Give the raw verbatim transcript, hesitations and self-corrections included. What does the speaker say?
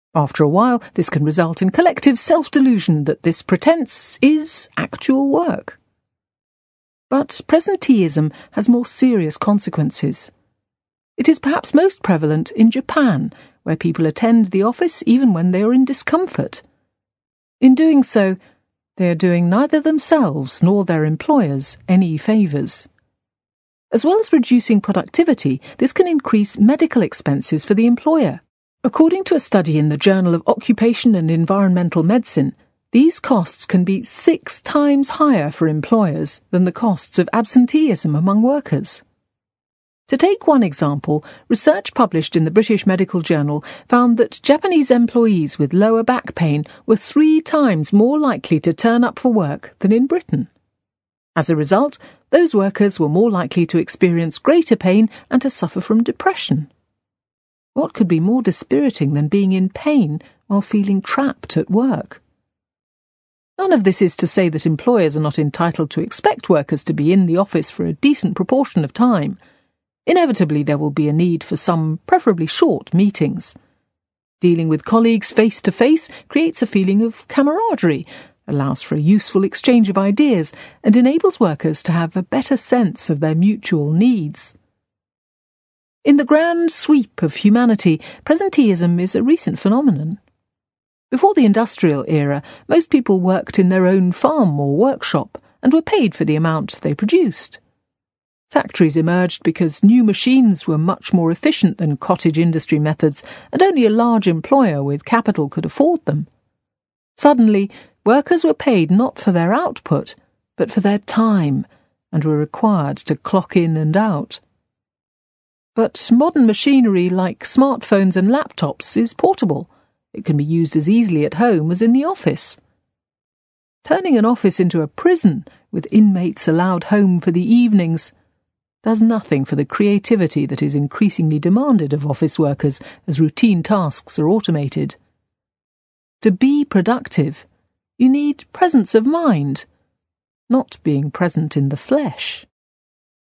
After a while, this can result in collective self-delusion that this pretense is actual work. But presenteeism has more serious consequences. It is perhaps most prevalent in Japan, where people attend the office even when they are in discomfort. In doing so, they are doing neither themselves nor their employers any favours. As well as reducing productivity, this can increase medical expenses for the employer. According to a study in the Journal of Occupation and Environmental Medicine, these costs can be six times higher for employers than the costs of absenteeism among workers. To take one example, research published in the British Medical Journal found that Japanese employees with lower back pain were three times more likely to turn up for work than in Britain. As a result, those workers were more likely to experience greater pain and to suffer from depression. What could be more dispiriting than being in pain while feeling trapped at work? None of this is to say that employers are not entitled to expect workers to be in the office for a decent proportion of time. Inevitably, there will be a need for some, preferably short, meetings. Dealing with colleagues face-to-face creates a feeling of camaraderie, allows for a useful exchange of ideas, and enables workers to have a better sense of their mutual needs. In the grand sweep of humanity, presenteeism is a recent phenomenon. Before the industrial era, most people worked in their own farm or workshop and were paid for the amount they produced. Factories emerged because new machines were much more efficient than cottage industry methods, and only a large employer with capital could afford them. Suddenly, workers were paid not for their output, but for their time, and were required to clock in and out. But modern machinery like smartphones and laptops is portable. It can be used as easily at home as in the office. Turning an office into a prison, with inmates allowed home for the evenings, does nothing for the creativity that is increasingly demanded of office workers as routine tasks are automated. To be productive, you need presence of mind, not being present in the flesh.